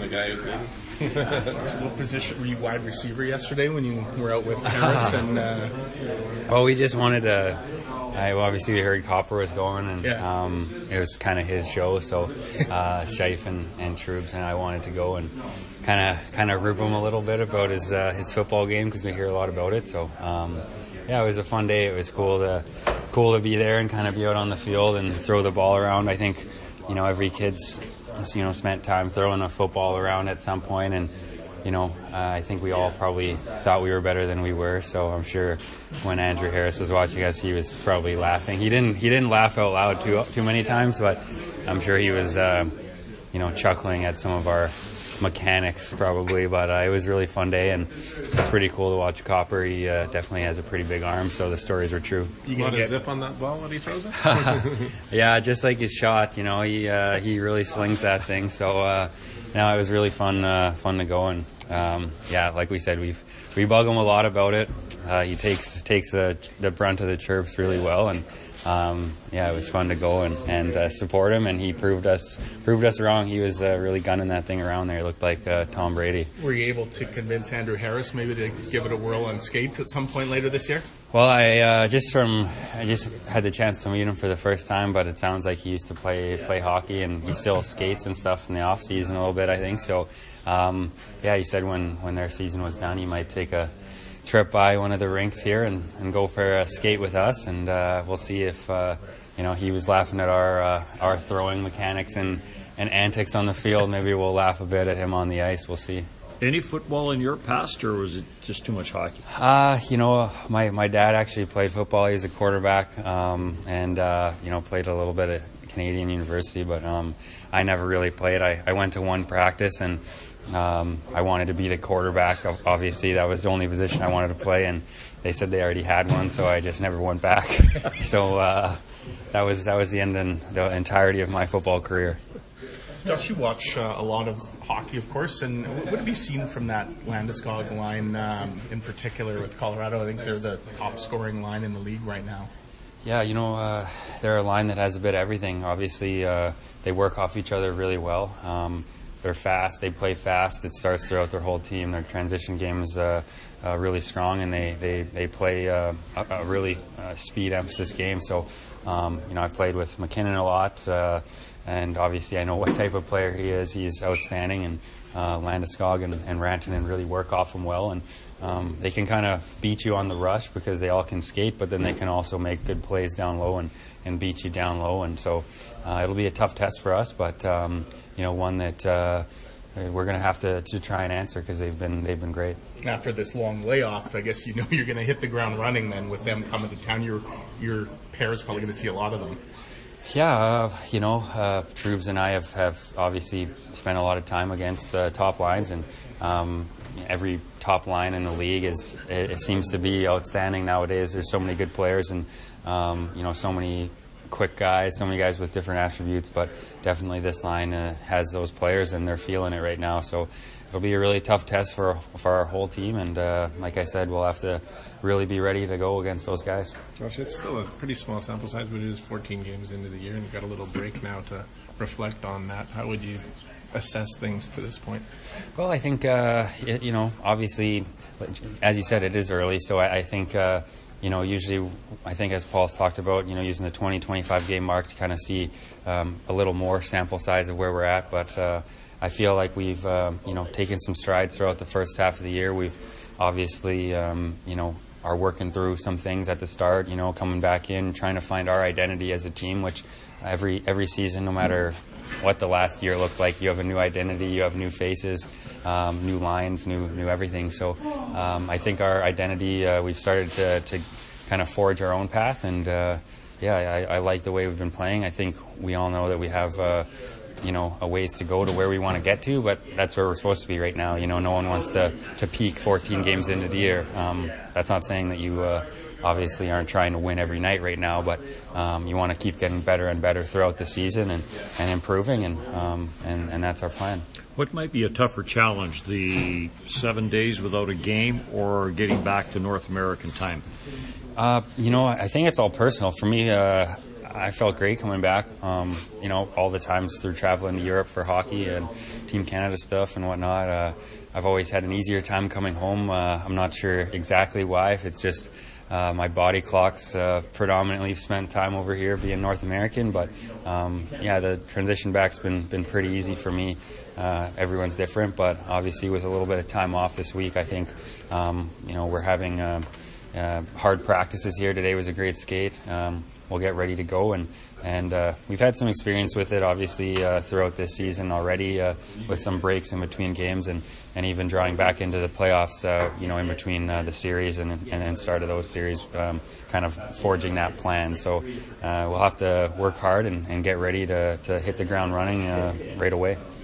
guy who's ready. What position were you wide receiver yesterday when you were out with Harris? Well, we just wanted to. Obviously, we heard Copper was going, and Yeah. it was kind of his show. So, Scheif and Troops and I wanted to go and kind of rip him a little bit about his football game because we hear a lot about it. So, it was a fun day. It was cool to be there and kind of be out on the field and throw the ball around. I think, every kid's, spent time throwing a football around at some point, and I think we all probably thought we were better than we were. So I'm sure when Andrew Harris was watching us, he was probably laughing. He didn't laugh out loud too many times, but I'm sure he was, chuckling at some of our mechanics probably. But it was a really fun day, and it's pretty cool to watch Copper. He definitely has a pretty big arm, so the stories were true. You got a zip on that ball when he throws it? Yeah, just like his shot. He really slings that thing. So. It was really fun to go, and like we said, we bug him a lot about it. He takes the brunt of the chirps really well, and it was fun to go and support him, and he proved us wrong. He was really gunning that thing around there. It looked like Tom Brady. Were you able to convince Andrew Harris maybe to give it a whirl on skates at some point later this year? Well, I just had the chance to meet him for the first time, but it sounds like he used to play hockey, and he still skates and stuff in the off season a little bit, I think. So, he said when their season was done, he might take a trip by one of the rinks here and go for a skate with us, and we'll see if he was laughing at our throwing mechanics and antics on the field. Maybe we'll laugh a bit at him on the ice. We'll see. Any football in your past, or was it just too much hockey? My dad actually played football. He was a quarterback, and played a little bit at Canadian University, but I never really played. I went to one practice, and I wanted to be the quarterback. Obviously, that was the only position I wanted to play, and they said they already had one, so I just never went back. So that was the end and the entirety of my football career. Josh, you watch a lot of hockey, of course, and what have you seen from that Landeskog line in particular with Colorado? I think they're the top scoring line in the league right now. Yeah, they're a line that has a bit of everything. Obviously, they work off each other really well. They're fast. They play fast. It starts throughout their whole team. Their transition game is really strong, and they play a really speed emphasis game. So, I've played with McKinnon a lot, and obviously I know what type of player he is. He's outstanding, and Landeskog and Rantanen really work off him well, and they can kind of beat you on the rush because they all can skate, but then they can also make good plays down low and beat you down low, and so it'll be a tough test for us, but one that we're going to have to try and answer because they've been great. After this long layoff, I guess you're going to hit the ground running then with them coming to town. Your pair's probably going to see a lot of them. Yeah, Troubs and I have obviously spent a lot of time against the top lines, and every top line in the league it seems to be outstanding nowadays. There's so many good players, and so many quick guys, so many guys with different attributes, but definitely this line has those players, and they're feeling it right now. So it'll be a really tough test for our whole team, and like I said, we'll have to really be ready to go against those guys. Josh, it's still a pretty small sample size, but it is 14 games into the year, and you've got a little break now to reflect on that. How would you assess things to this point? Well, I think, obviously, as you said, it is early, so I think usually, I think as Paul's talked about, using the 20-25 game mark to kind of see a little more sample size of where we're at. But I feel like we've, taken some strides throughout the first half of the year. We've obviously, are working through some things at the start, coming back in, trying to find our identity as a team, which every season, no matter what the last year looked like, you have a new identity, you have new faces, new lines, new everything. So I think our identity, we've started to kind of forge our own path, and I like the way we've been playing. I think we all know that we have a ways to go to where we want to get to, but that's where we're supposed to be right now. No one wants to peak 14 games into the year. That's not saying that you obviously aren't trying to win every night right now, but you want to keep getting better and better throughout the season and improving, and that's our plan. What might be a tougher challenge, the 7 days without a game or getting back to North American time? I think it's all personal. For me, I felt great coming back. All the times through traveling to Europe for hockey and Team Canada stuff and whatnot, I've always had an easier time coming home. I'm not sure exactly why, if it's just my body clock's predominantly spent time over here being North American, but the transition back's been pretty easy for me. Everyone's different, but obviously with a little bit of time off this week, I think we're having hard practices here. Today was a great skate. We'll get ready to go, and we've had some experience with it, obviously, throughout this season already, with some breaks in between games, and even drawing back into the playoffs, in between the series and then start of those series, kind of forging that plan. So we'll have to work hard and get ready to hit the ground running right away.